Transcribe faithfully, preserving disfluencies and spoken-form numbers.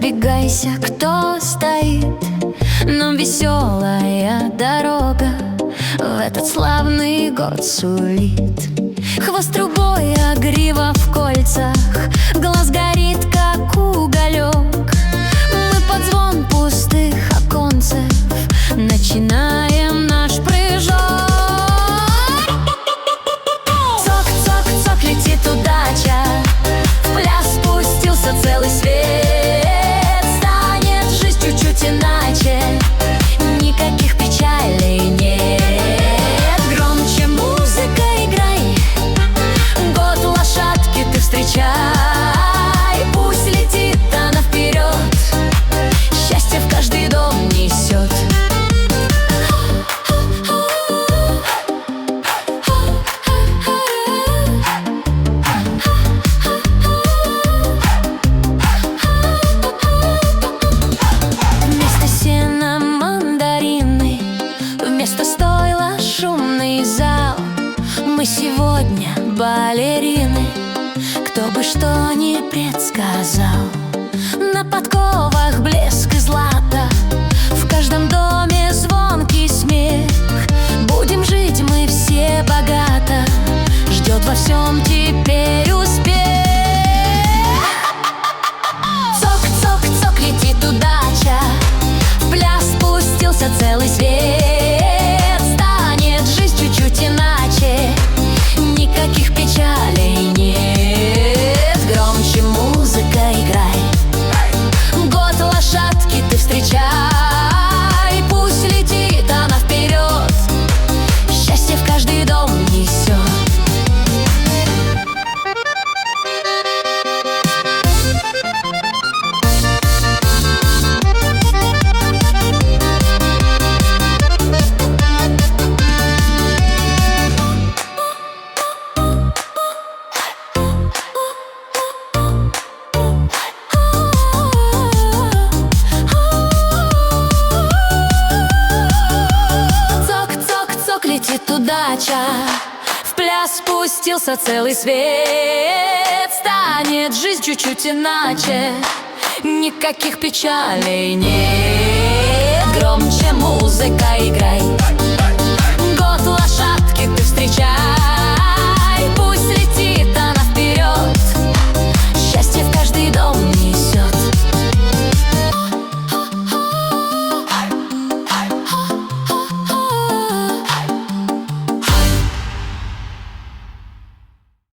Разбегайся, кто стоит, но веселая дорога в этот славный год сулит. Хвост трубой, а грива в кольцах, глаз горит, как уголек. Мы под звон пустых оконцев начинаем наш прыжок. Цок-цок-цок, летит удача, в пляс спустился целый свет. Станет жизнь чуть-чуть иначе, никаких печалей нет. Громче музыка играй, год лошадки ты встречай. Пусть летит она вперед, счастье в каждый дом несет. Вместо сена мандарины, вместо стойла шумный зал. Мы сегодня балерины, кто бы что ни предсказал. На подковах блеск и злато, в каждом доме звонкий смех. Будем жить мы все богато, ждет во всем теперь успех. Цок-цок-цок, летит удача, в пляс спустился целый свет. Станет жизнь чуть-чуть иначе, никаких печалей нет. Громче музыка играй, год лошадки ты встречай. Пусть летит она вперед, счастье в каждый дом несет. Летит удача, в пляс спустился целый свет. Станет жизнь чуть-чуть иначе, никаких печалей нет. Громче музыка играй, год лошадки ты встречай.